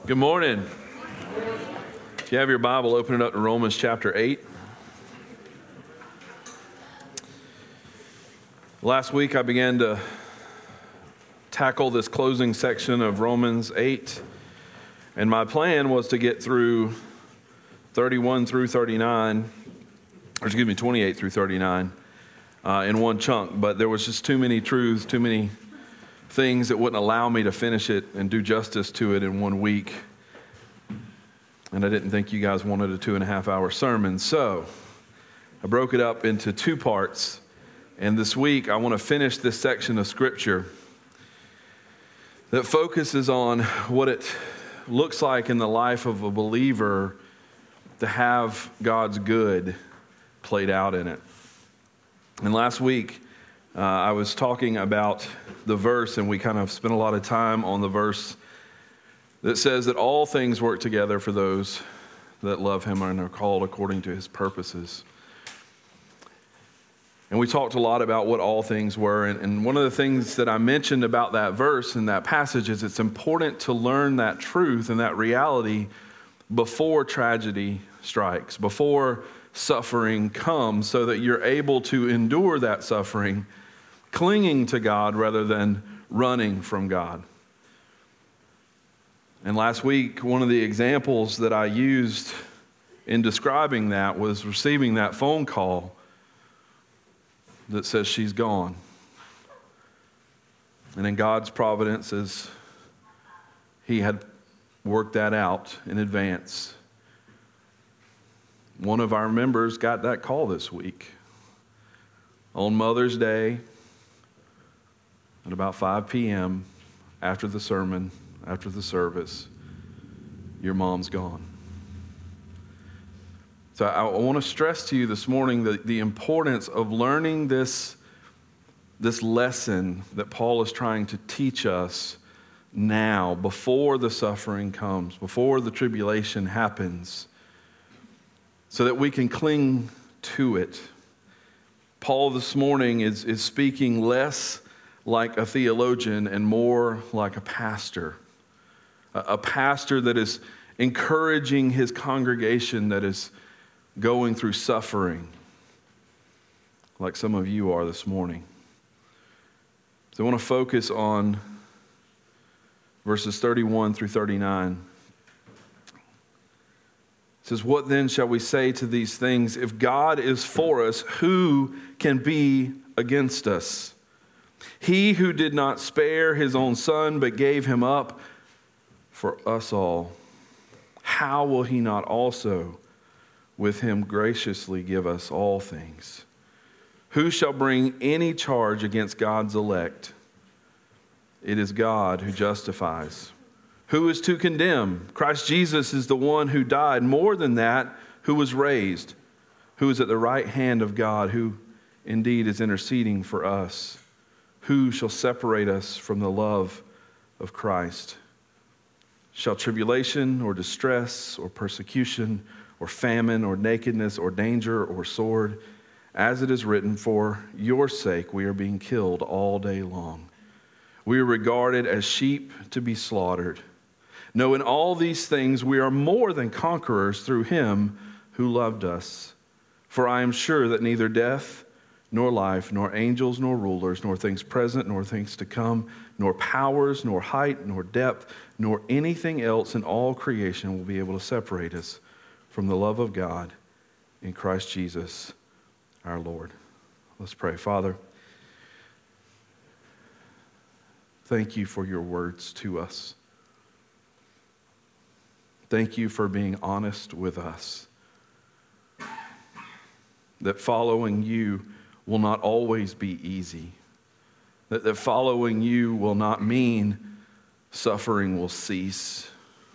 Good morning. If you have your Bible, open it up to Romans chapter 8. Last week I began to tackle this closing section of Romans 8, and my plan was to get through 31 through 39, or excuse me, 28 through 39 in one chunk, but there was just too many truths, too many things that wouldn't allow me to finish it and do justice to it in 1 week. And I didn't think you guys wanted a 2.5 hour sermon. So I broke it up into two parts. And this week I want to finish this section of scripture that focuses on what it looks like in the life of a believer to have God's good played out in it. And last week, I was talking about the verse, and we kind of spent a lot of time on the verse that says that all things work together for those that love him and are called according to his purposes. And we talked a lot about what all things were, and one of the things that I mentioned about that verse and that passage is it's important to learn that truth and that reality before tragedy strikes, before suffering comes, so that you're able to endure that suffering clinging to God rather than running from God. And last week, one of the examples that I used in describing that was receiving that phone call that says she's gone. And in God's providence, as he had worked that out in advance, one of our members got that call this week on Mother's Day at about 5 p.m. after the sermon, after the service. Your mom's gone. So I want to stress to you this morning the importance of learning this lesson that Paul is trying to teach us now, before the suffering comes, before the tribulation happens, so that we can cling to it. Paul this morning is speaking less like a theologian and more like a pastor. A pastor that is encouraging his congregation that is going through suffering, like some of you are this morning. So I want to focus on verses 31 through 39. It says, "What then shall we say to these things? If God is for us, who can be against us? He who did not spare his own son, but gave him up for us all, how will he not also with him graciously give us all things? Who shall bring any charge against God's elect? It is God who justifies. Who is to condemn? Christ Jesus is the one who died, more than that, who was raised, who is at the right hand of God, who indeed is interceding for us. Who shall separate us from the love of Christ? Shall tribulation or distress or persecution or famine or nakedness or danger or sword? As it is written, for your sake we are being killed all day long. We are regarded as sheep to be slaughtered. No, in all these things we are more than conquerors through him who loved us. For I am sure that neither death, nor life, nor angels, nor rulers, nor things present, nor things to come, nor powers, nor height, nor depth, nor anything else in all creation will be able to separate us from the love of God in Christ Jesus our Lord." Let's pray. Father, thank you for your words to us. Thank you for being honest with us, that following you will not always be easy, that following you will not mean suffering will cease.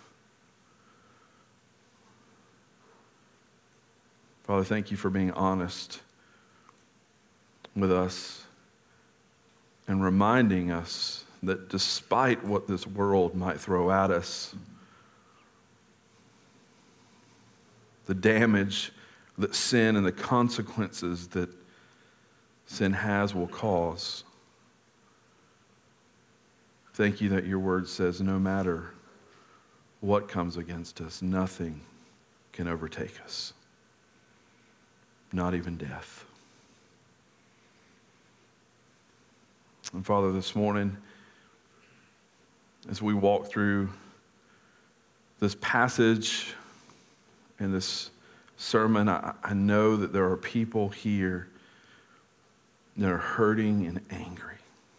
Father, thank you for being honest with us and reminding us that despite what this world might throw at us, the damage that sin and the consequences that sin has will cause, Thank you that your word says no matter what comes against us, nothing can overtake us, not even death. And Father, this morning, as we walk through this passage and this sermon, I know that there are people here that are hurting and angry.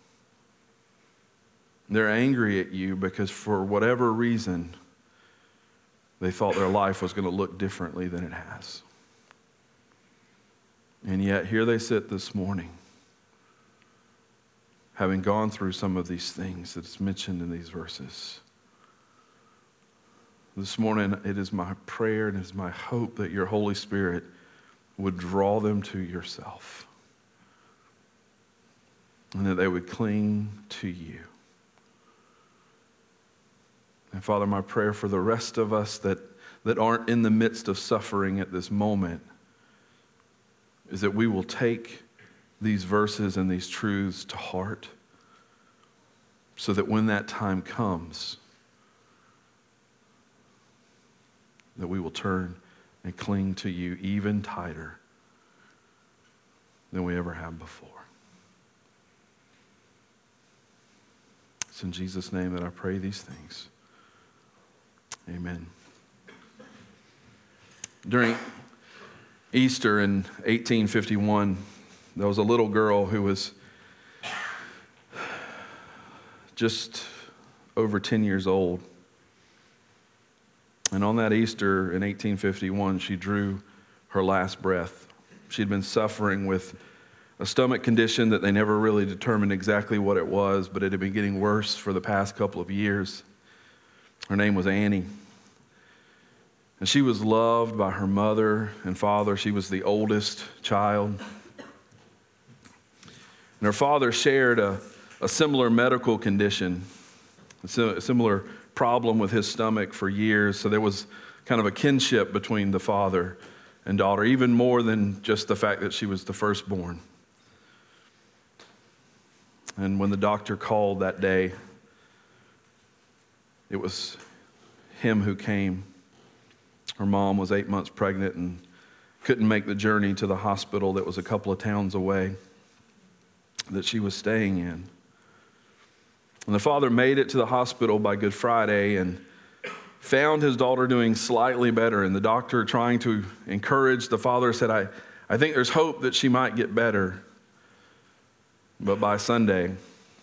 They're angry at you because for whatever reason, they thought their life was going to look differently than it has. And yet here they sit this morning, having gone through some of these things that's mentioned in these verses. This morning, it is my prayer and it is my hope that your Holy Spirit would draw them to yourself and that they would cling to you. And Father, my prayer for the rest of us that aren't in the midst of suffering at this moment is that we will take these verses and these truths to heart so that when that time comes, that we will turn and cling to you even tighter than we ever have before. It's in Jesus' name that I pray these things. Amen. During Easter in 1851, there was a little girl who was just over 10 years old. And on that Easter in 1851, she drew her last breath. She'd been suffering with a stomach condition that they never really determined exactly what it was, but it had been getting worse for the past couple of years. Her name was Annie. And she was loved by her mother and father. She was the oldest child. And her father shared a similar medical condition, a similar problem with his stomach for years. So there was kind of a kinship between the father and daughter, even more than just the fact that she was the firstborn. And when the doctor called that day, it was him who came. Her mom was 8 months pregnant and couldn't make the journey to the hospital that was a couple of towns away that she was staying in. And the father made it to the hospital by Good Friday and found his daughter doing slightly better. And the doctor, trying to encourage the father, said, I think there's hope that she might get better. But by Sunday,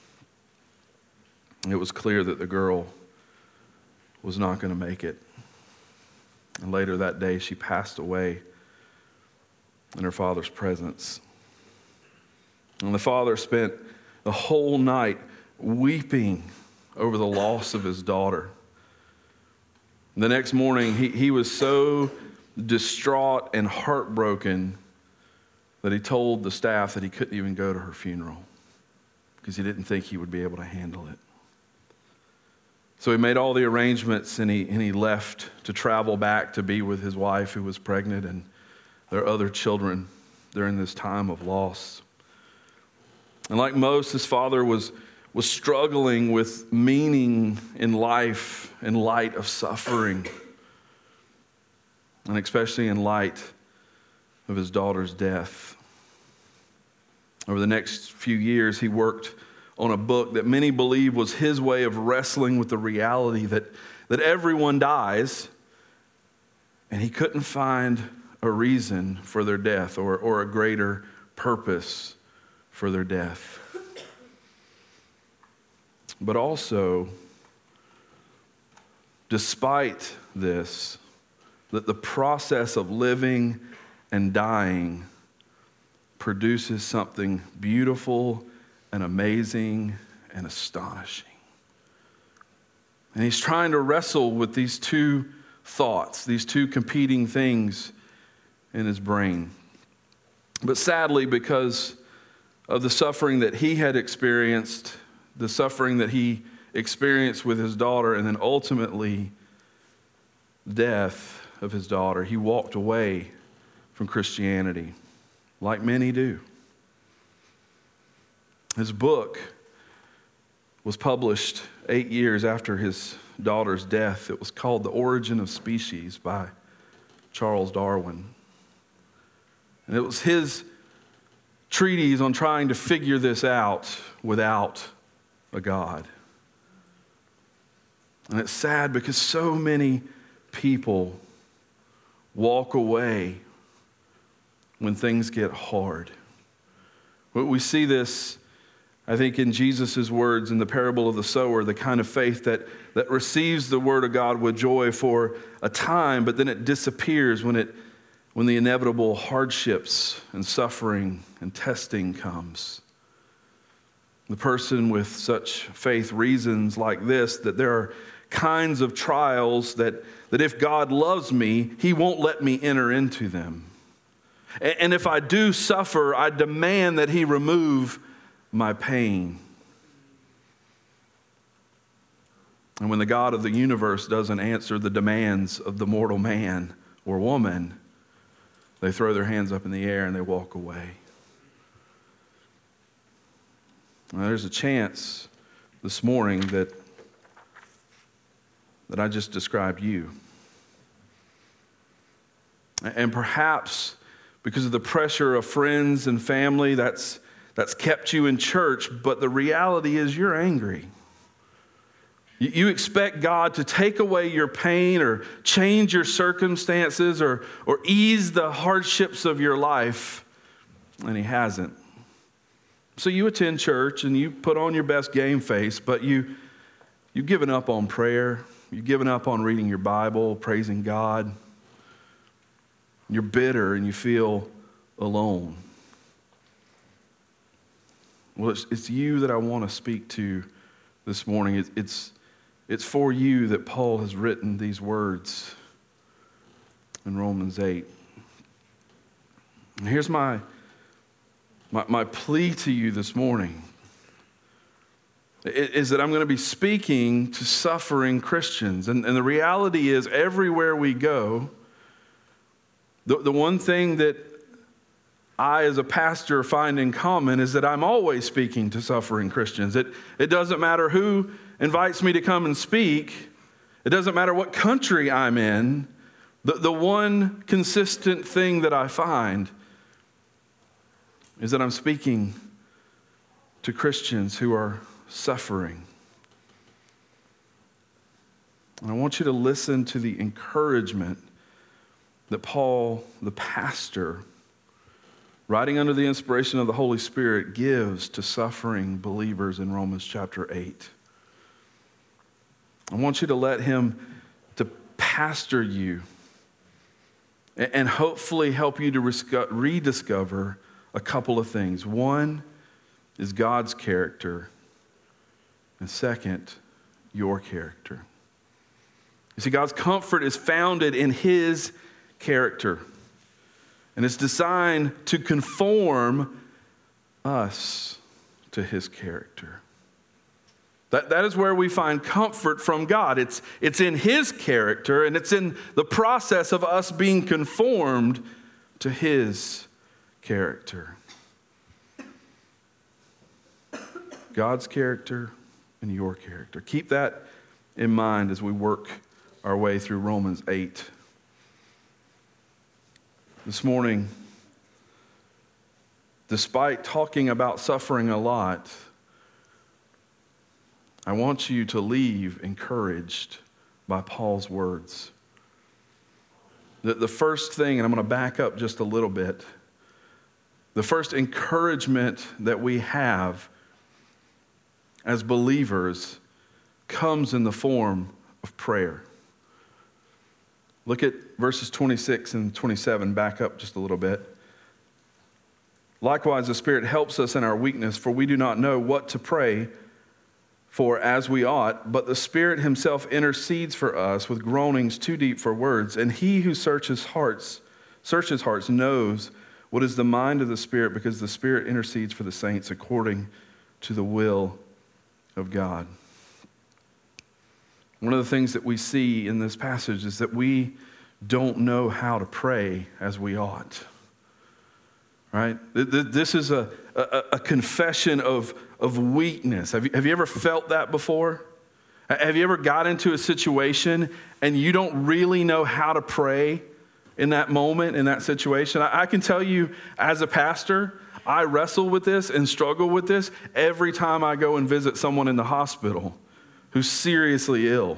it was clear that the girl was not going to make it. And later that day, she passed away in her father's presence. And the father spent the whole night weeping over the loss of his daughter. The next morning, he was so distraught and heartbroken that he told the staff that he couldn't even go to her funeral because he didn't think he would be able to handle it. So he made all the arrangements and he left to travel back to be with his wife who was pregnant and their other children during this time of loss. And like most, his father was struggling with meaning in life in light of suffering, and especially in light of his daughter's death. Over the next few years, he worked on a book that many believe was his way of wrestling with the reality that everyone dies, and he couldn't find a reason for their death or a greater purpose for their death. But also, despite this, that the process of living and dying produces something beautiful and amazing and astonishing. And he's trying to wrestle with these two thoughts, these two competing things in his brain. But sadly, because of the suffering that he had experienced, the suffering that he experienced with his daughter, and then ultimately death of his daughter, he walked away from Christianity, like many do. His book was published 8 years after his daughter's death. It was called The Origin of Species by Charles Darwin. And it was his treatise on trying to figure this out without a God. And it's sad because so many people walk away when things get hard. We see this, I think, in Jesus' words in the parable of the sower, the kind of faith that receives the word of God with joy for a time, but then it disappears when the inevitable hardships and suffering and testing comes. The person with such faith reasons like this, that there are kinds of trials that if God loves me, he won't let me enter into them. And if I do suffer, I demand that he remove my pain. And when the God of the universe doesn't answer the demands of the mortal man or woman, they throw their hands up in the air and they walk away. Now, there's a chance this morning that I just described you. And perhaps because of the pressure of friends and family, that's kept you in church, but the reality is you're angry. You expect God to take away your pain or change your circumstances or ease the hardships of your life, and he hasn't. So you attend church and you put on your best game face, but you've given up on prayer. You've given up on reading your Bible, praising God. You're bitter and you feel alone. Well, it's you that I want to speak to this morning. It's for you that Paul has written these words in Romans 8. And here's my plea to you this morning. Is that I'm going to be speaking to suffering Christians. And the reality is, everywhere we go, the one thing that I as a pastor find in common is that I'm always speaking to suffering Christians. It doesn't matter who invites me to come and speak. It doesn't matter what country I'm in. The one consistent thing that I find is that I'm speaking to Christians who are suffering. And I want you to listen to the encouragement that Paul, the pastor, writing under the inspiration of the Holy Spirit, gives to suffering believers in Romans chapter 8. I want you to let him to pastor you and hopefully help you to rediscover a couple of things. One is God's character, and second, your character. You see, God's comfort is founded in his character. And it's designed to conform us to his character. That is where we find comfort from God. It's in his character, and it's in the process of us being conformed to his character. God's character and your character. Keep that in mind as we work our way through Romans 8. This morning, despite talking about suffering a lot, I want you to leave encouraged by Paul's words. The first thing, and I'm going to back up just a little bit, the first encouragement that we have as believers comes in the form of prayer. Look at verses 26 and 27, back up just a little bit. Likewise, the Spirit helps us in our weakness, for we do not know what to pray for as we ought, but the Spirit himself intercedes for us with groanings too deep for words. And he who searches hearts knows what is the mind of the Spirit, because the Spirit intercedes for the saints according to the will of God. One of the things that we see in this passage is that we don't know how to pray as we ought. Right? This is a confession of weakness. Have you ever felt that before? Have you ever got into a situation and you don't really know how to pray in that moment, in that situation? I can tell you as a pastor, I wrestle with this and struggle with this every time I go and visit someone in the hospital who's seriously ill.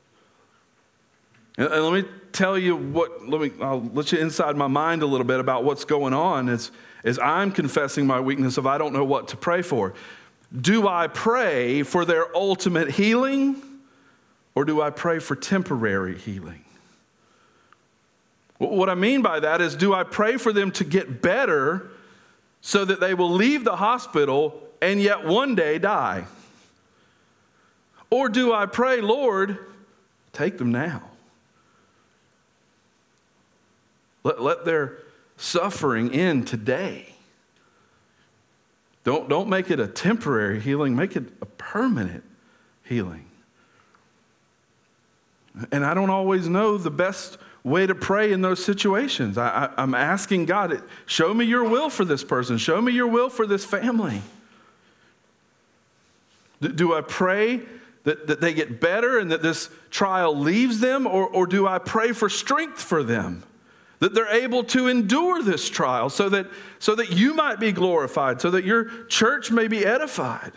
And let me tell you I'll let you inside my mind a little bit about what's going on as I'm confessing my weakness of I don't know what to pray for. Do I pray for their ultimate healing, or do I pray for temporary healing? What I mean by that is, do I pray for them to get better so that they will leave the hospital and yet one day die? Or do I pray, Lord, take them now? Let their suffering end today. Don't make it a temporary healing, make it a permanent healing. And I don't always know the best way to pray in those situations. I'm asking God, show me your will for this person. Show me your will for this family. Do I pray that they get better and that this trial leaves them? Or do I pray for strength for them? That they're able to endure this trial so that you might be glorified, so that your church may be edified.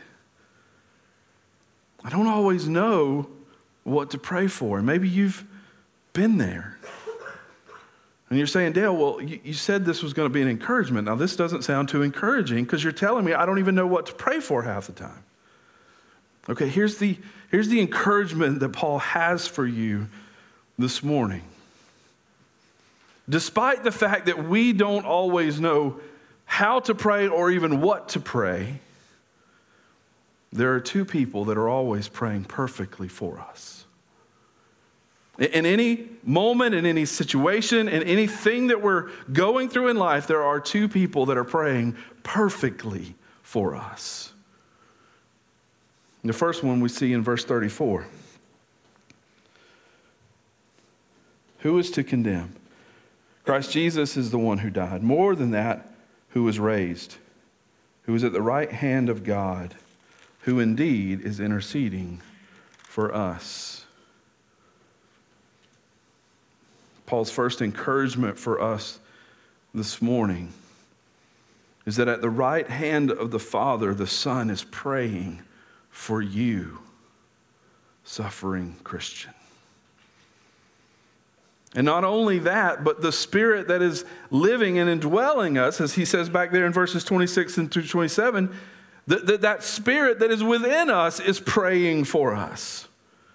I don't always know what to pray for. Maybe you've been there. And you're saying, Dale, well, you said this was going to be an encouragement. Now, this doesn't sound too encouraging because you're telling me I don't even know what to pray for half the time. Okay, here's the encouragement that Paul has for you this morning. Despite the fact that we don't always know how to pray or even what to pray, there are two people that are always praying perfectly for us. In any moment, in any situation, in anything that we're going through in life, there are two people that are praying perfectly for us. The first one we see in verse 34. Who is to condemn? Christ Jesus is the one who died. More than that, who was raised, who is at the right hand of God, who indeed is interceding for us. Paul's first encouragement for us this morning is that at the right hand of the Father, the Son is praying for you, suffering Christian. And not only that, but the Spirit that is living and indwelling us, as he says back there in verses 26 and through 27, that Spirit that is within us is praying for us.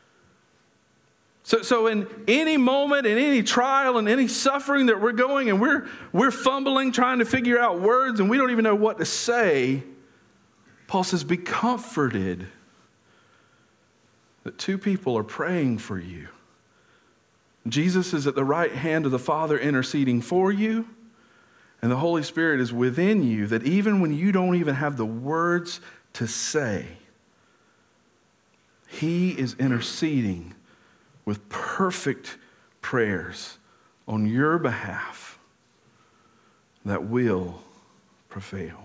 So in any moment, in any trial, in any suffering that we're going and we're fumbling, trying to figure out words, and we don't even know what to say, Paul says, be comforted that two people are praying for you. Jesus is at the right hand of the Father interceding for you, and the Holy Spirit is within you, that even when you don't even have the words to say, he is interceding with perfect prayers on your behalf that will prevail.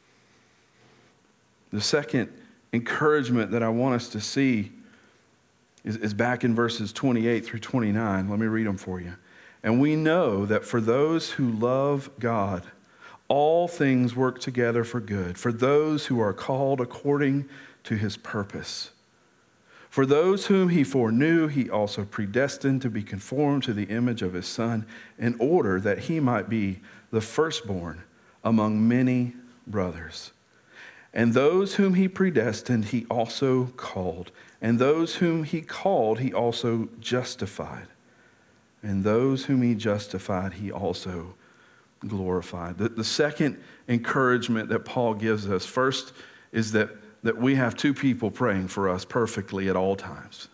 The second encouragement that I want us to see is back in verses 28 through 29. Let me read them for you. And we know that for those who love God, all things work together for good, for those who are called according to his purpose. For those whom he foreknew, he also predestined to be conformed to the image of his Son, in order that he might be the firstborn among many brothers. And those whom he predestined, he also called. And those whom he called, he also justified. And those whom he justified, he also glorified. The second encouragement that Paul gives us, first, is that we have two people praying for us perfectly at all times.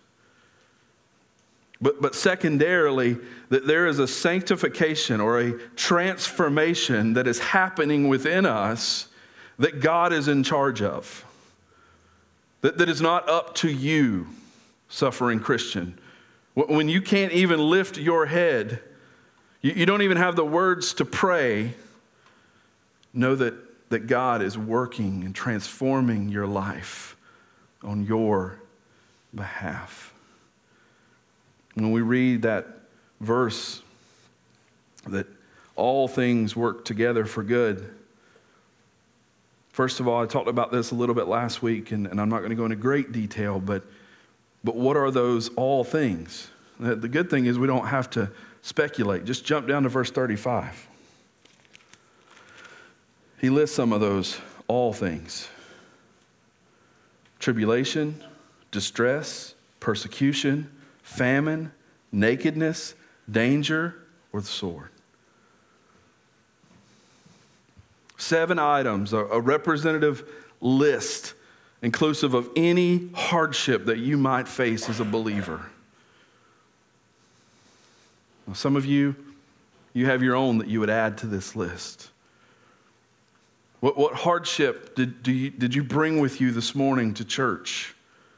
But secondarily, that there is a sanctification or a transformation that is happening within us that God is in charge of. That is not up to you, suffering Christian. When you can't even lift your head, you don't even have the words to pray, know that God is working and transforming your life on your behalf. When we read that verse that all things work together for good, first of all, I talked about this a little bit last week, and I'm not going to go into great detail, but what are those all things? The good thing is we don't have to speculate. Just jump down to verse 35. He lists some of those all things: tribulation, distress, persecution, famine, nakedness, danger, or the sword. 7 items, a representative list inclusive of any hardship that you might face as a believer. Now, some of you have your own that you would add to this list. What hardship did you bring with you this morning to church?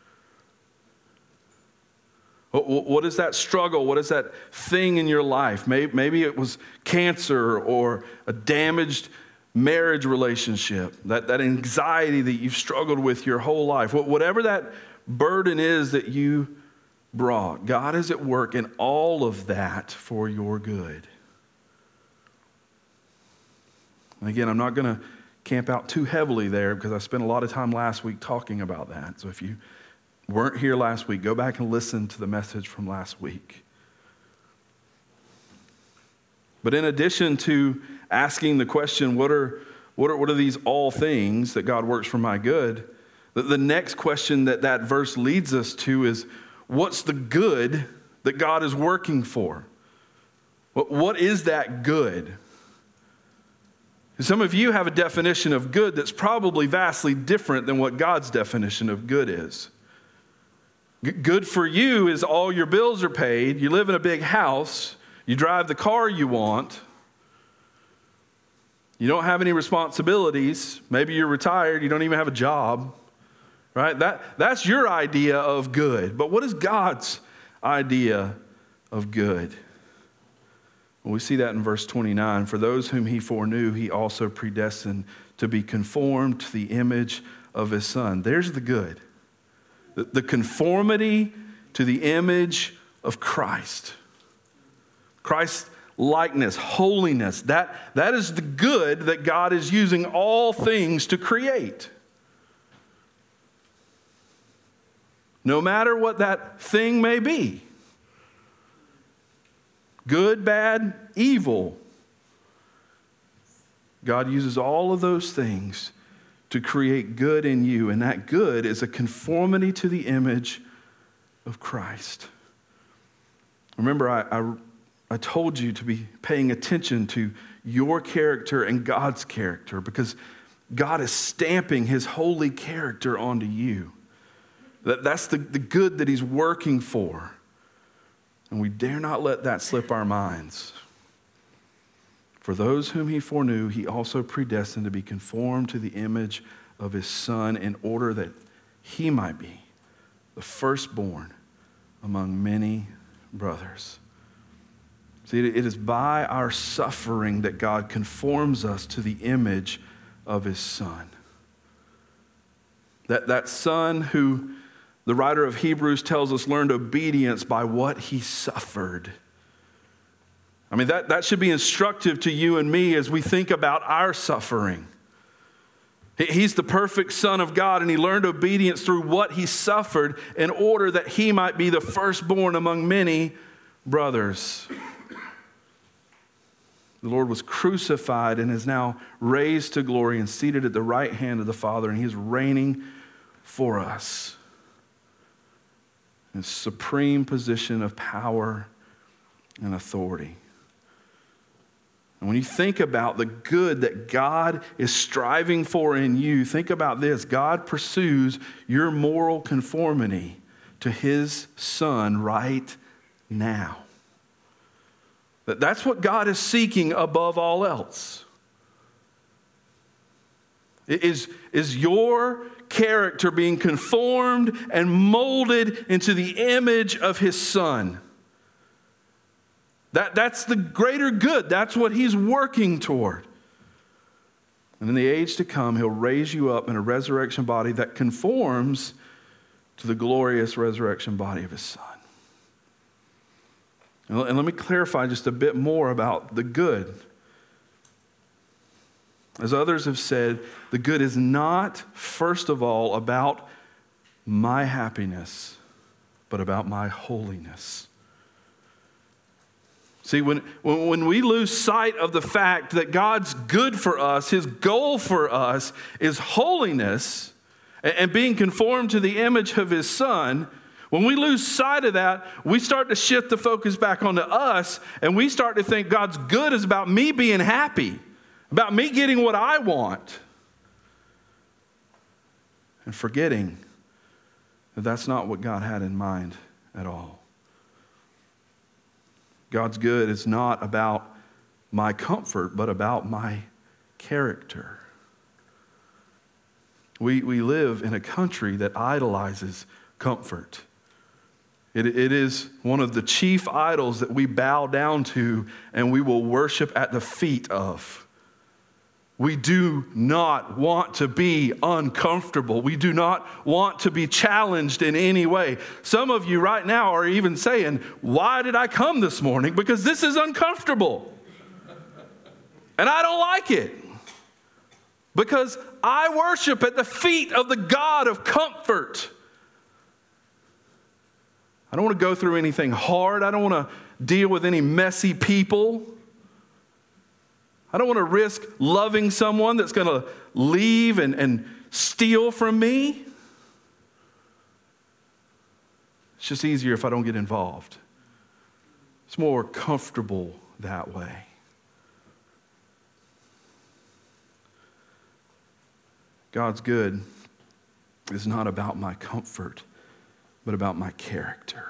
What is that struggle? What is that thing in your life? Maybe it was cancer or a damaged marriage relationship, that anxiety that you've struggled with your whole life. Whatever that burden is that you brought, God is at work in all of that for your good. And again, I'm not going to camp out too heavily there because I spent a lot of time last week talking about that. So if you weren't here last week, go back and listen to the message from last week. But in addition to asking the question, what are these all things that God works for my good? The next question that verse leads us to is, what's the good that God is working for? What is that good? Some of you have a definition of good that's probably vastly different than what God's definition of good is. Good for you is all your bills are paid, you live in a big house, you drive the car you want, you don't have any responsibilities, maybe you're retired, you don't even have a job, right? That's your idea of good. But what is God's idea of good? Well, we see that in verse 29. For those whom he foreknew, he also predestined to be conformed to the image of his Son. There's the good. The conformity to the image of Christ. Christ's likeness, holiness. That is the good that God is using all things to create. No matter what that thing may be. Good, bad, evil. God uses all of those things to create good in you, and that good is a conformity to the image of Christ. Remember, I told you to be paying attention to your character and God's character, because God is stamping his holy character onto you. That's the good that he's working for. And we dare not let that slip our minds. For those whom he foreknew, he also predestined to be conformed to the image of his Son, in order that he might be the firstborn among many brothers. See, it is by our suffering that God conforms us to the image of his Son. That Son who the writer of Hebrews tells us learned obedience by what he suffered. I mean, that should be instructive to you and me as we think about our suffering. He's the perfect Son of God, and he learned obedience through what he suffered in order that he might be the firstborn among many brothers. The Lord was crucified and is now raised to glory and seated at the right hand of the Father, and he is reigning for us. In supreme position of power and authority. And when you think about the good that God is striving for in you, think about this. God pursues your moral conformity to his Son right now. That's what God is seeking above all else. Is your character being conformed and molded into the image of his Son? That's the greater good. That's what he's working toward. And in the age to come, he'll raise you up in a resurrection body that conforms to the glorious resurrection body of his Son. And let me clarify just a bit more about the good. As others have said, the good is not, first of all, about my happiness, but about my holiness. See, when we lose sight of the fact that God's good for us, his goal for us is holiness and being conformed to the image of his Son, when we lose sight of that, we start to shift the focus back onto us, and we start to think God's good is about me being happy, about me getting what I want, and forgetting that that's not what God had in mind at all. God's good is not about my comfort, but about my character. We live in a country that idolizes comfort. It is one of the chief idols that we bow down to and we will worship at the feet of. We do not want to be uncomfortable. We do not want to be challenged in any way. Some of you right now are even saying, why did I come this morning? Because this is uncomfortable. And I don't like it. Because I worship at the feet of the God of comfort. I don't want to go through anything hard. I don't want to deal with any messy people. I don't want to risk loving someone that's going to leave and steal from me. It's just easier if I don't get involved. It's more comfortable that way. God's good is not about my comfort, but about my character.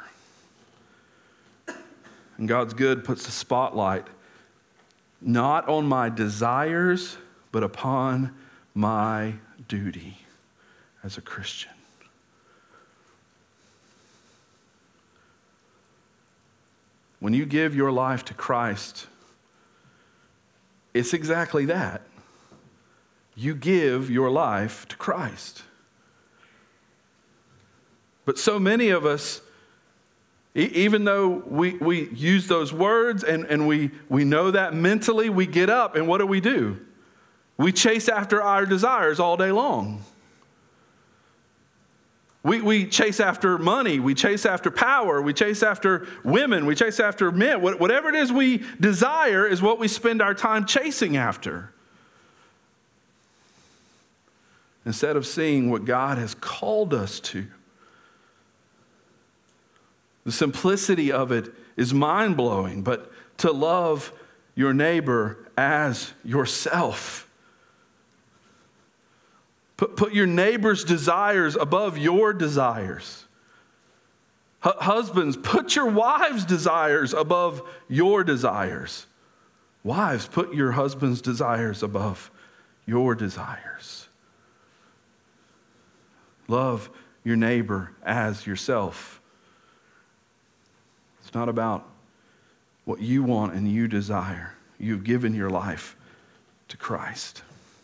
And God's good puts the spotlight not on my desires, but upon my duty as a Christian. When you give your life to Christ, it's exactly that. You give your life to Christ. But so many of us, even though we use those words and we know that mentally, we get up and what do? We chase after our desires all day long. We chase after money, we chase after power, we chase after women, we chase after men. Whatever it is we desire is what we spend our time chasing after. Instead of seeing what God has called us to. The simplicity of it is mind-blowing, but to love your neighbor as yourself. Put your neighbor's desires above your desires. Husbands, put your wife's desires above your desires. Wives, put your husband's desires above your desires. Love your neighbor as yourself. It's not about what you want and you desire. You've given your life to Christ.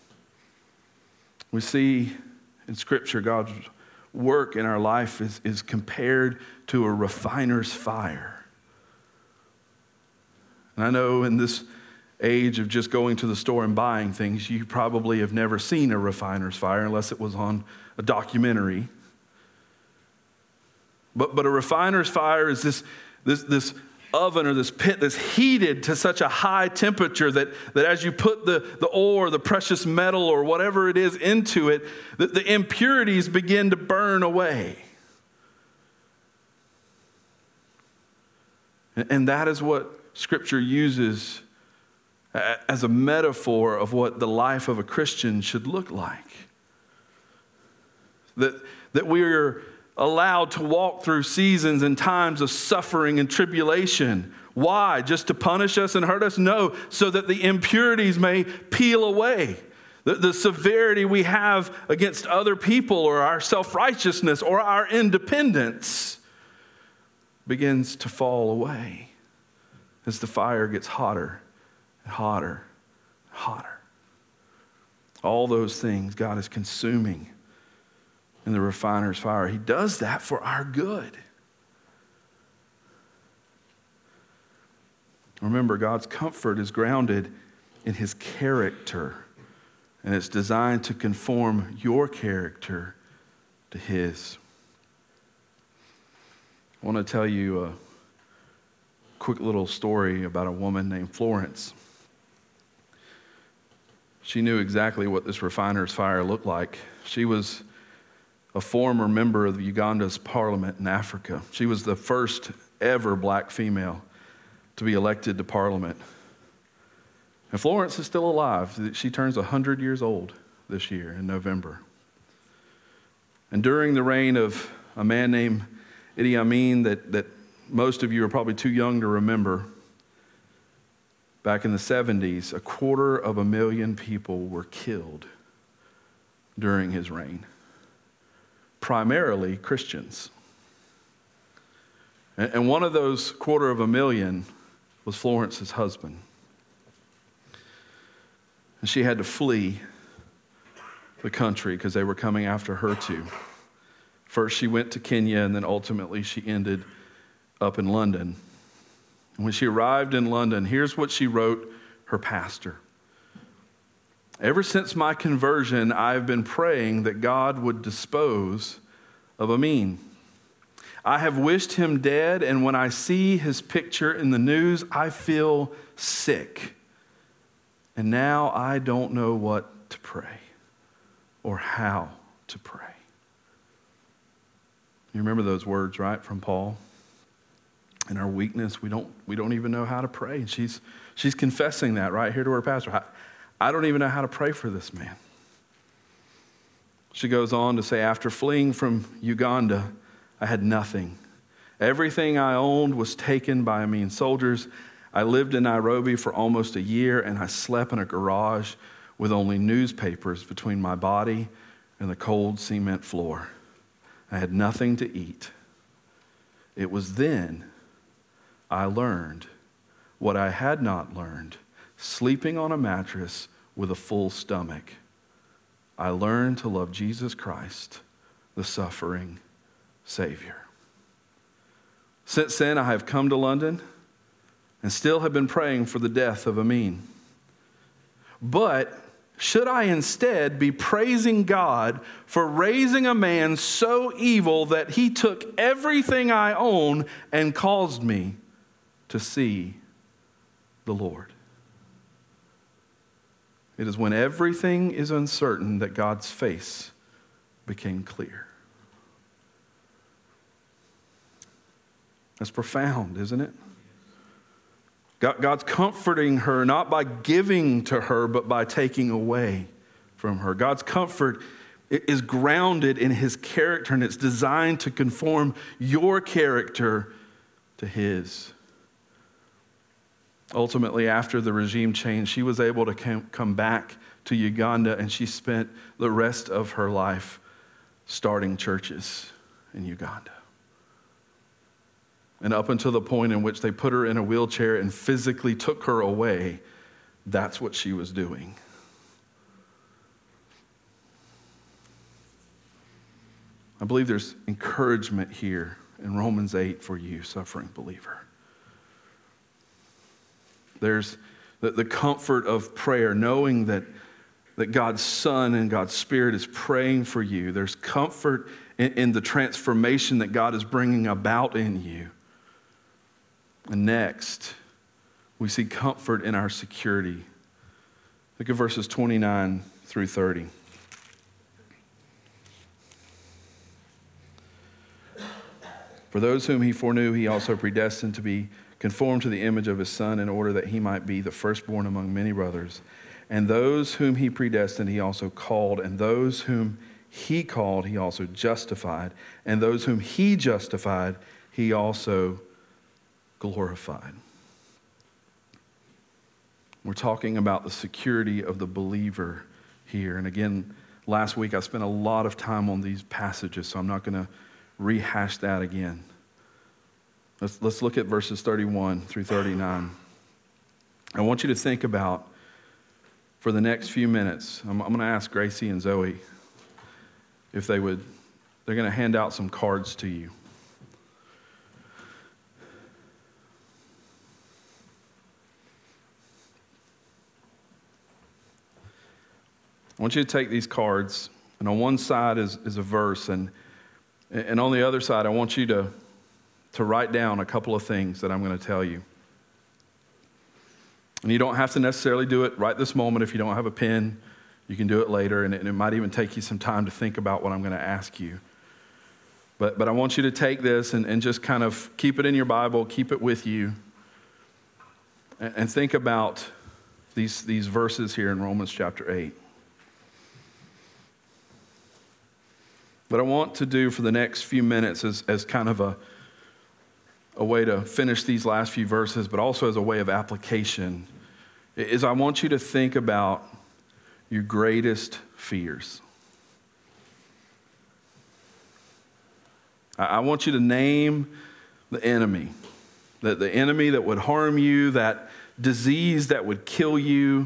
We see in Scripture God's work in our life is compared to a refiner's fire. And I know in this age of just going to the store and buying things, you probably have never seen a refiner's fire unless it was on a documentary. But a refiner's fire is this oven or this pit that's heated to such a high temperature that as you put the ore, the precious metal or whatever it is into it, the impurities begin to burn away. And that is what Scripture uses as a metaphor of what the life of a Christian should look like. That we are allowed to walk through seasons and times of suffering and tribulation. Why? Just to punish us and hurt us? No, so that the impurities may peel away. The severity we have against other people or our self-righteousness or our independence begins to fall away as the fire gets hotter and hotter and hotter. All those things God is consuming in the refiner's fire. He does that for our good. Remember, God's comfort is grounded in his character, and it's designed to conform your character to his. I want to tell you a quick little story about a woman named Florence. She knew exactly what this refiner's fire looked like. She was a former member of Uganda's parliament in Africa. She was the first ever black female to be elected to parliament. And Florence is still alive. She turns 100 years old this year in November. And during the reign of a man named Idi Amin that most of you are probably too young to remember, back in the 70s, 250,000 people were killed during his reign, primarily Christians. And one of those 250,000 was Florence's husband. And she had to flee the country because they were coming after her too. First she went to Kenya, and then ultimately she ended up in London. And when she arrived in London, here's what she wrote her pastor. Ever since my conversion, I've been praying that God would dispose of Amin. I have wished him dead, and when I see his picture in the news, I feel sick. And now I don't know what to pray or how to pray. You remember those words, right, from Paul? In our weakness, we don't even know how to pray. And she's confessing that right here to her pastor. I don't even know how to pray for this man. She goes on to say, after fleeing from Uganda, I had nothing. Everything I owned was taken by Amin soldiers. I lived in Nairobi for almost a year, and I slept in a garage with only newspapers between my body and the cold cement floor. I had nothing to eat. It was then I learned what I had not learned, sleeping on a mattress with a full stomach. I learned to love Jesus Christ, the suffering Savior. Since then, I have come to London and still have been praying for the death of Amin. But should I instead be praising God for raising a man so evil that he took everything I own and caused me to see the Lord? It is when everything is uncertain that God's face became clear. That's profound, isn't it? God's comforting her not by giving to her, but by taking away from her. God's comfort is grounded in his character, and it's designed to conform your character to his. Ultimately, after the regime change, she was able to come back to Uganda, and she spent the rest of her life starting churches in Uganda. And up until the point in which they put her in a wheelchair and physically took her away, that's what she was doing. I believe there's encouragement here in Romans 8 for you, suffering believer. There's the comfort of prayer, knowing that God's Son and God's Spirit is praying for you. There's comfort in the transformation that God is bringing about in you. And next, we see comfort in our security. Look at verses 29 through 30. For those whom he foreknew, he also predestined to be conformed to the image of his Son, in order that he might be the firstborn among many brothers. And those whom he predestined, he also called. And those whom he called, he also justified. And those whom he justified, he also glorified. We're talking about the security of the believer here. And again, last week I spent a lot of time on these passages, so I'm not going to rehash that again. Let's look at verses 31 through 39. I want you to think about, for the next few minutes, I'm going to ask Gracie and Zoe if they would they're going to hand out some cards to you. I want you to take these cards, and on one side is a verse, and on the other side, I want you to write down a couple of things that I'm going to tell you. And you don't have to necessarily do it right this moment. If you don't have a pen, you can do it later, and it might even take you some time to think about what I'm going to ask you. But I want you to take this and just kind of keep it in your Bible, keep it with you, and think about these verses here in Romans chapter 8. What I want to do for the next few minutes as kind of a way to finish these last few verses, but also as a way of application, is I want you to think about your greatest fears. I want you to name the enemy, the enemy that would harm you, that disease that would kill you,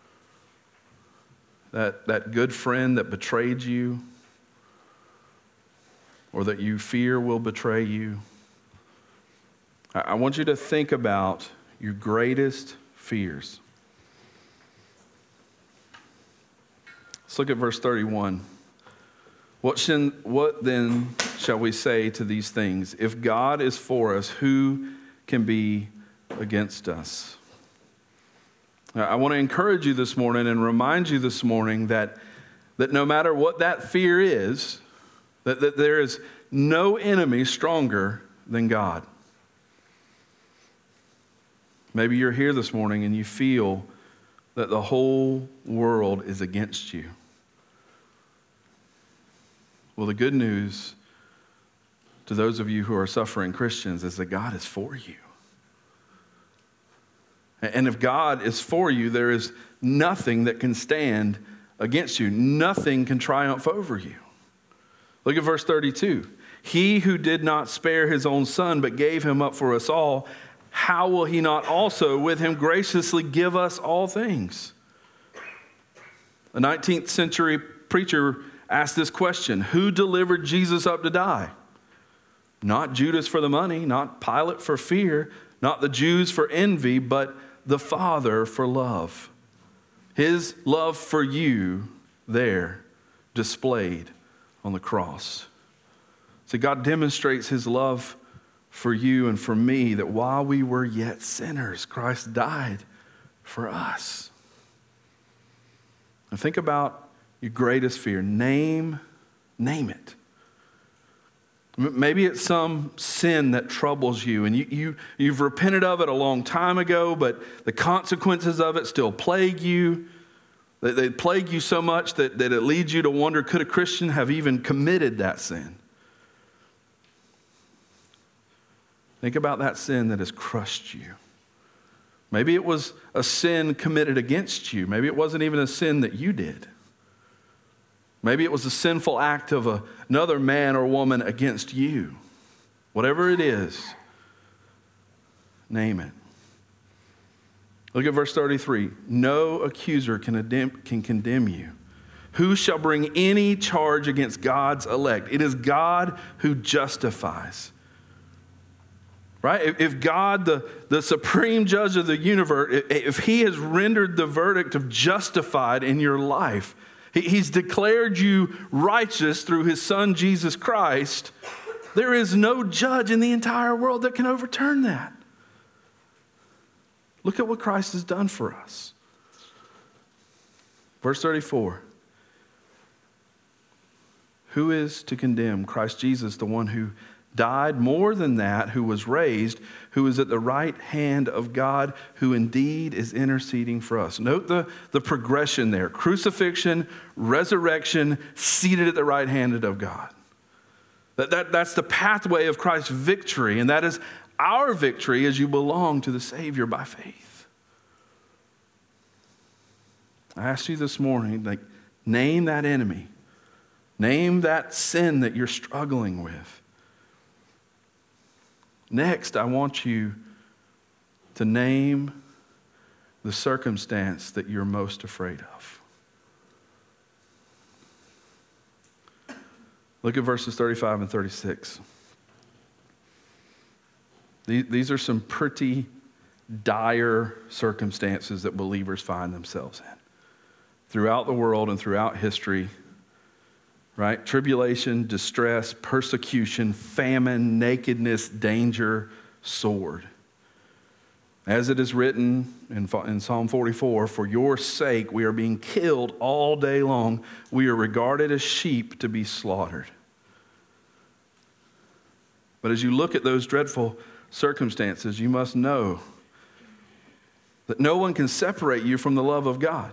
that good friend that betrayed you, or that you fear will betray you. I want you to think about your greatest fears. Let's look at verse 31. What then shall we say to these things? If God is for us, who can be against us? I want to encourage you this morning and remind you this morning that no matter what that fear is, that there is no enemy stronger than God. Maybe you're here this morning and you feel that the whole world is against you. Well, the good news to those of you who are suffering Christians is that God is for you. And if God is for you, there is nothing that can stand against you. Nothing can triumph over you. Look at verse 32. He who did not spare his own son, but gave him up for us all, how will he not also with him graciously give us all things? A 19th century preacher asked this question: who delivered Jesus up to die? Not Judas for the money, not Pilate for fear, not the Jews for envy, but the Father for love. His love for you there displayed on the cross. So God demonstrates his love for you and for me, that while we were yet sinners, Christ died for us. Now think about your greatest fear. Name it. Maybe it's some sin that troubles you, and you've repented of it a long time ago, but the consequences of it still plague you. They plague you so much that it leads you to wonder, could a Christian have even committed that sin? Think about that sin that has crushed you. Maybe it was a sin committed against you. Maybe it wasn't even a sin that you did. Maybe it was a sinful act of another man or woman against you. Whatever it is, name it. Look at verse 33. No accuser can condemn you. Who shall bring any charge against God's elect? It is God who justifies. Right? If God, the supreme judge of the universe, if he has rendered the verdict of justified in your life, he's declared you righteous through his son Jesus Christ, there is no judge in the entire world that can overturn that. Look at what Christ has done for us. Verse 34. Who is to condemn? Christ Jesus, the one who died, more than that, who was raised, who is at the right hand of God, who indeed is interceding for us. Note the progression there. Crucifixion, resurrection, seated at the right hand of God. That's the pathway of Christ's victory, and that is our victory as you belong to the Savior by faith. I asked you this morning, name that enemy. Name that sin that you're struggling with. Next, I want you to name the circumstance that you're most afraid of. Look at verses 35 and 36. These are some pretty dire circumstances that believers find themselves in throughout the world and throughout history, right? Tribulation, distress, persecution, famine, nakedness, danger, sword. As it is written in Psalm 44, for your sake we are being killed all day long. We are regarded as sheep to be slaughtered. But as you look at those dreadful circumstances, you must know that no one can separate you from the love of God.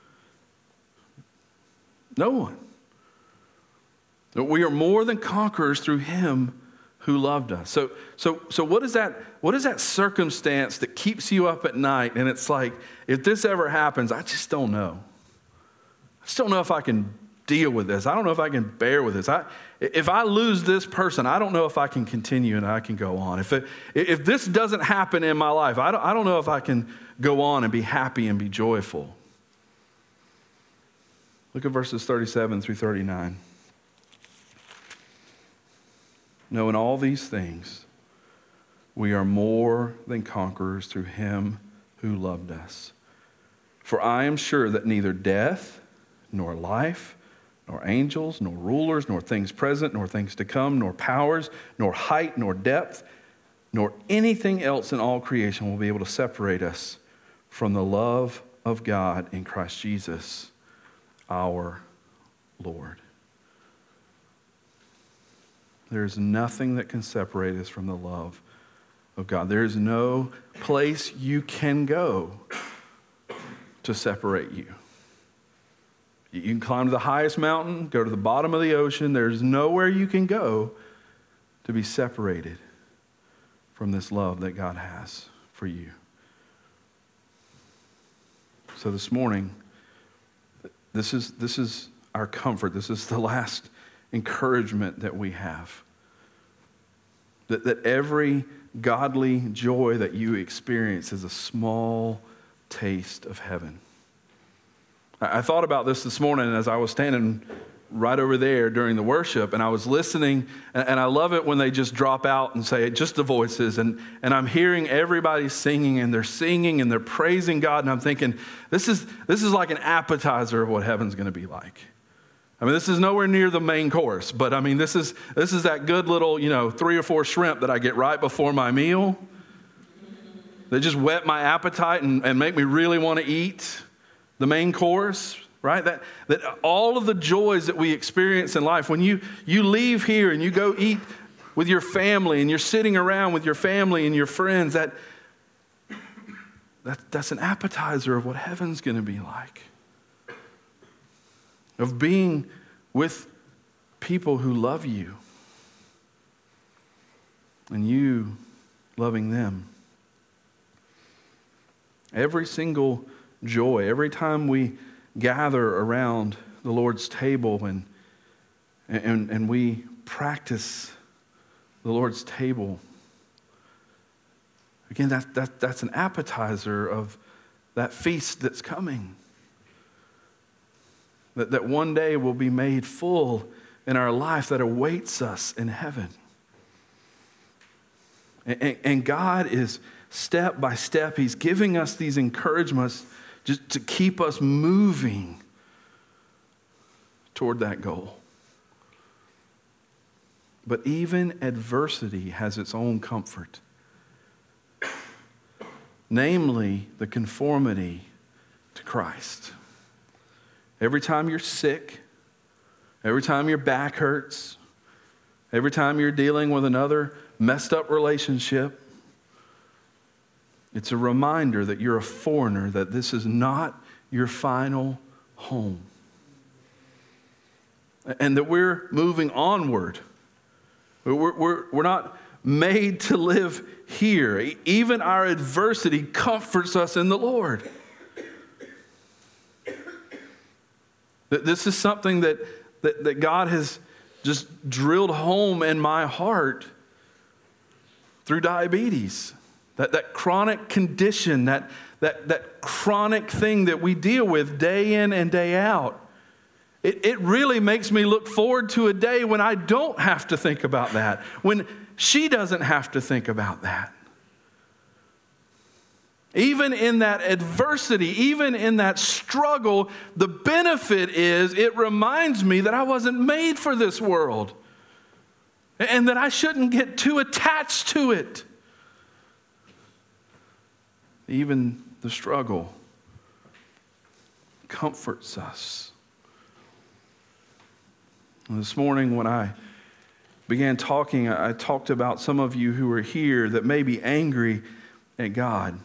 No one. That we are more than conquerors through him who loved us. So what is that circumstance that keeps you up at night? And it's like, if this ever happens, I just don't know. I just don't know if I can deal with this. I don't know if I can bear with this. If I lose this person, I don't know if I can continue and I can go on. If this doesn't happen in my life, I don't know if I can go on and be happy and be joyful. Look at verses 37 through 39. No, in all these things, we are more than conquerors through him who loved us. For I am sure that neither death, nor life, nor angels, nor rulers, nor things present, nor things to come, nor powers, nor height, nor depth, nor anything else in all creation will be able to separate us from the love of God in Christ Jesus, our Lord. There is nothing that can separate us from the love of God. There is no place you can go to separate you. You can climb to the highest mountain, go to the bottom of the ocean. There's nowhere you can go to be separated from this love that God has for you. So this morning, this is our comfort. This is the last encouragement that we have. That every godly joy that you experience is a small taste of heaven. I thought about this morning as I was standing right over there during the worship, and I was listening, and I love it when they just drop out and say just the voices, and I'm hearing everybody singing, and they're praising God, and I'm thinking, this is like an appetizer of what heaven's going to be like. I mean, this is nowhere near the main course, but I mean, this is that good little, 3 or 4 shrimp that I get right before my meal that just whet my appetite and make me really want to eat the main course, right? That all of the joys that we experience in life, when you leave here and you go eat with your family and you're sitting around with your family and your friends, that's an appetizer of what heaven's going to be like. Of being with people who love you and you loving them. Every single joy, every time we gather around the Lord's table and we practice the Lord's table, again, that's an appetizer of that feast that's coming. That one day will be made full in our life that awaits us in heaven. And God is step by step, He's giving us these encouragements just to keep us moving toward that goal. But even adversity has its own comfort. Namely, the conformity to Christ. Every time you're sick, every time your back hurts, every time you're dealing with another messed up relationship, it's a reminder that you're a foreigner, that this is not your final home. And that we're moving onward. We're not made to live here. Even our adversity comforts us in the Lord. This is something that God has just drilled home in my heart through diabetes. That chronic condition, that chronic thing that we deal with day in and day out. It really makes me look forward to a day when I don't have to think about that, when she doesn't have to think about that. Even in that adversity, even in that struggle, the benefit is it reminds me that I wasn't made for this world and that I shouldn't get too attached to it. Even the struggle comforts us. And this morning when I began talking, I talked about some of you who are here that may be angry at God.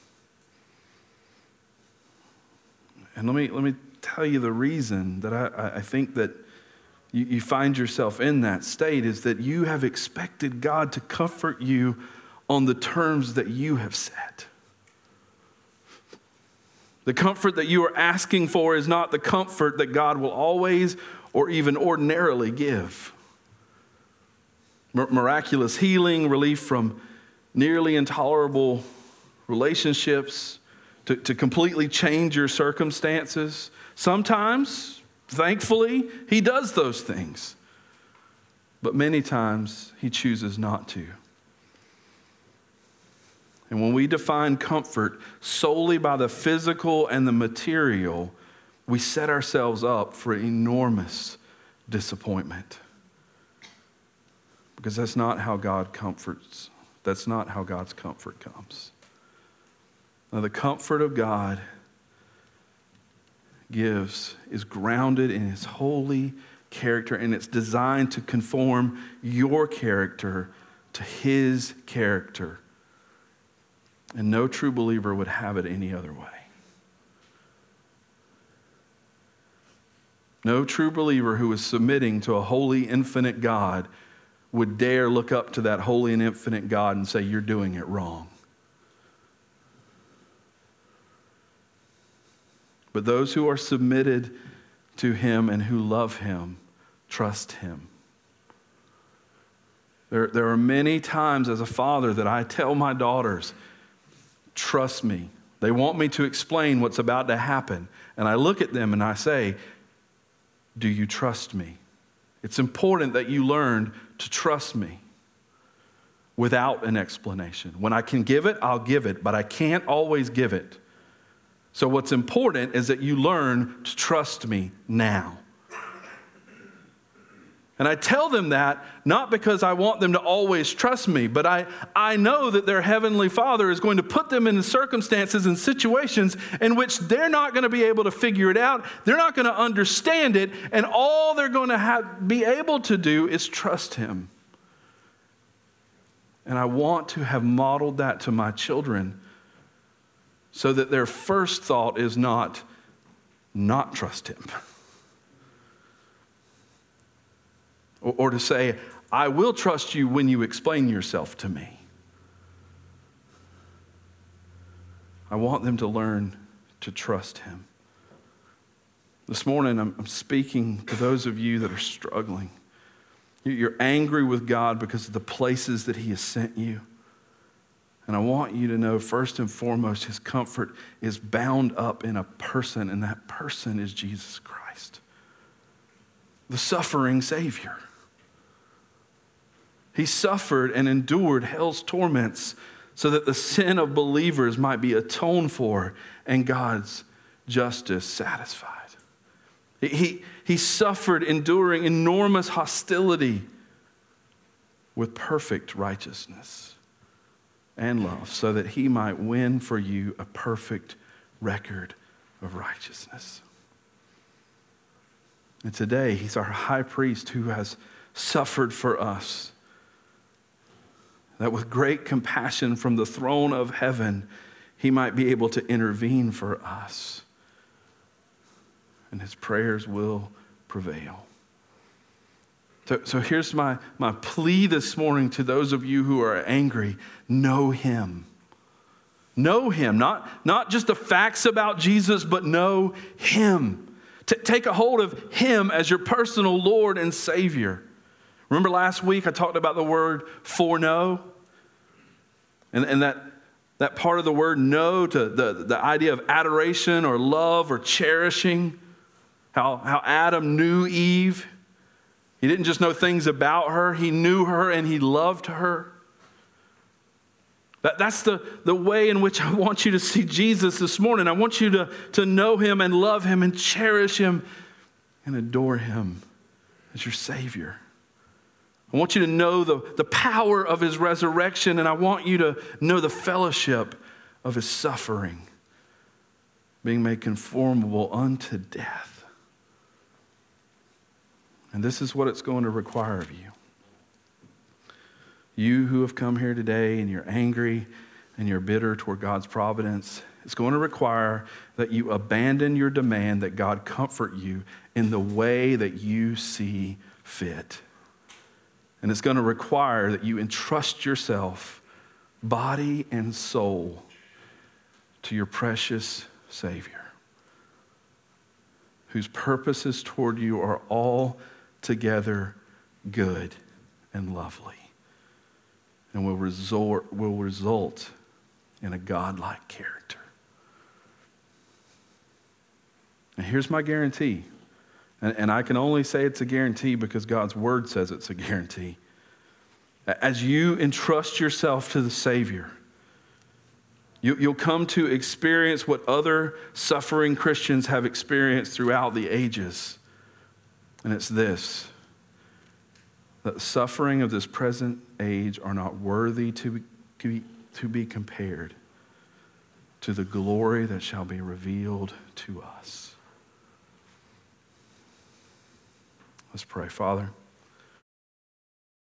And let me tell you the reason that I think that you find yourself in that state is that you have expected God to comfort you on the terms that you have set. The comfort that you are asking for is not the comfort that God will always or even ordinarily give. Miraculous healing, relief from nearly intolerable relationships, to completely change your circumstances. Sometimes, thankfully, He does those things. But many times, He chooses not to. And when we define comfort solely by the physical and the material, we set ourselves up for enormous disappointment. Because that's not how God comforts. That's not how God's comfort comes. Now, the comfort of God gives is grounded in His holy character, and it's designed to conform your character to His character. And no true believer would have it any other way. No true believer who is submitting to a holy, infinite God would dare look up to that holy and infinite God and say, "You're doing it wrong." But those who are submitted to Him and who love Him, trust Him. There are many times as a father that I tell my daughters, trust me. They want me to explain what's about to happen. And I look at them and I say, do you trust me? It's important that you learn to trust me without an explanation. When I can give it, I'll give it, but I can't always give it. So what's important is that you learn to trust me now. And I tell them that not because I want them to always trust me, but I know that their Heavenly Father is going to put them in circumstances and situations in which they're not going to be able to figure it out. They're not going to understand it. And all they're going to be able to do is trust Him. And I want to have modeled that to my children so that their first thought is not trust Him. Or to say, I will trust you when you explain yourself to me. I want them to learn to trust Him. This morning, I'm speaking to those of you that are struggling. You're angry with God because of the places that He has sent you. And I want you to know, first and foremost, His comfort is bound up in a person, and that person is Jesus Christ, the suffering Savior. He suffered and endured hell's torments so that the sin of believers might be atoned for and God's justice satisfied. He suffered, enduring enormous hostility with perfect righteousness and love so that He might win for you a perfect record of righteousness. And today, He's our high priest who has suffered for us, that with great compassion from the throne of heaven, He might be able to intervene for us. And His prayers will prevail. So here's my plea this morning to those of you who are angry. Know Him. Know Him. Not just the facts about Jesus, but know Him. Take a hold of Him as your personal Lord and Savior. Remember last week I talked about the word foreknow? And that part of the word know, to the idea of adoration or love or cherishing. How Adam knew Eve. He didn't just know things about her, he knew her and he loved her. That's the way in which I want you to see Jesus this morning. I want you to know him and love him and cherish him and adore him as your Savior. I want you to know the power of his resurrection, and I want you to know the fellowship of his suffering, being made conformable unto death. And this is what it's going to require of you. You who have come here today and you're angry and you're bitter toward God's providence, it's going to require that you abandon your demand that God comfort you in the way that you see fit. And it's going to require that you entrust yourself, body and soul, to your precious Savior, whose purposes toward you are all together good and lovely, and will result in a godlike character. And here's my guarantee. And I can only say it's a guarantee because God's word says it's a guarantee. As you entrust yourself to the Savior, you'll come to experience what other suffering Christians have experienced throughout the ages. And it's this: that the suffering of this present age are not worthy to be compared to the glory that shall be revealed to us. Let's pray. Father,